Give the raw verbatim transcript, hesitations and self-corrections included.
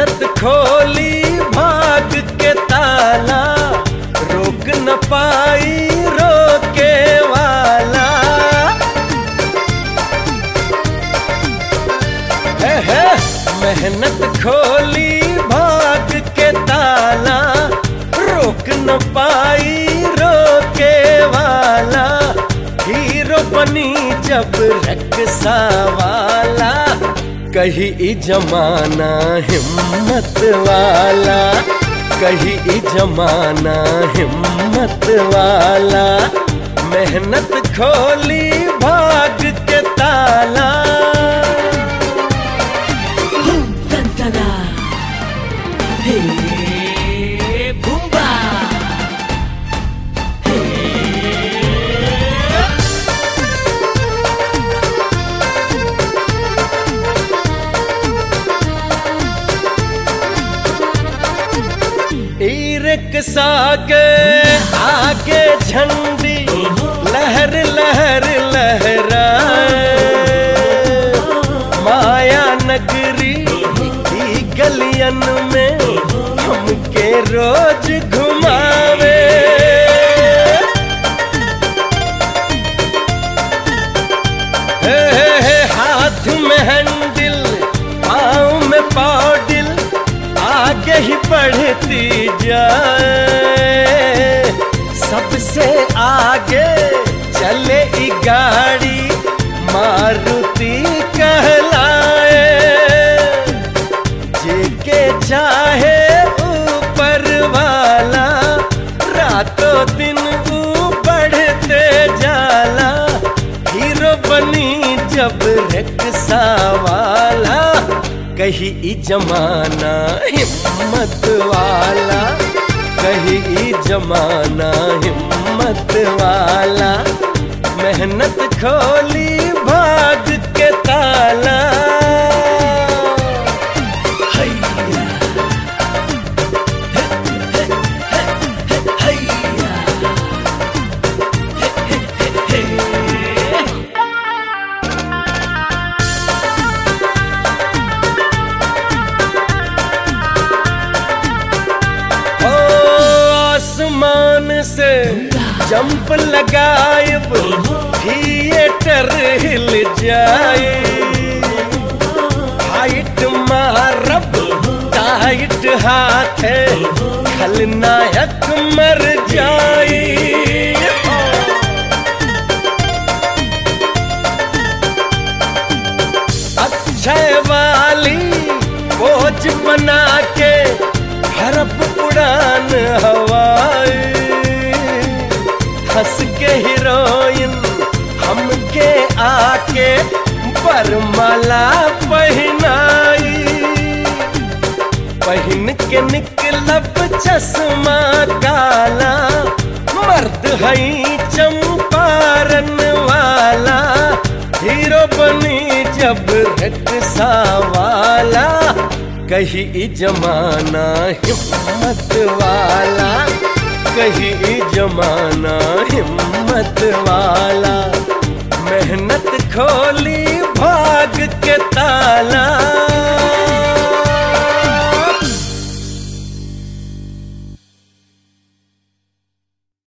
मेहनत खोली भाग के ताला, रोक न पाई रोके वाला। है, है, मेहनत खोली भाग के ताला, रोक न पाई रोके वाला। हीरो बनी जब रक्षा वाला, कही ई जमाना हिम्मत वाला, कही ई जमाना हिम्मत वाला। मेहनत खोली भाग के ताला। हे बूबा, रिक्शा के आगे झंडी लहर लहर लहराए। माया नगरी की गलियन में हमके रोज घुमावे। हे, हे, हे, हाथ में हैंडल पाँव में पाउडिल, आगे ही बढ़ती जाए। सबसे आगे चले ई गाड़ी मारुति कहलाए। जेके चाहे ऊपर वाला, रातों दिन वो बढ़ते जाला। हीरो बनी जब रिक्शा वाला, कही ई जमाना हिम्मत वाला, कही ई जमाना हिम्मत वाला। मेहनत खोली भाग के ताला। आसमान से जंप लगायब, थिएटर हिल जाए। हाइट मारब टाइट हाथे, खलनायक मर जाए। अक्षय वाली बोझ बना के भरप उड़ान हवाई। हंस के हीरोइन हमके आके बरमाला पहनाई। पहन के निकलब चश्मा काला, मर्द हई चंपारण वाला। हीरो बनी जब रिक्शा वाला, कही ई जमाना हिम्मत वाला, कही ई जमाना हिम्मत वाला। मेहनत खोली भाग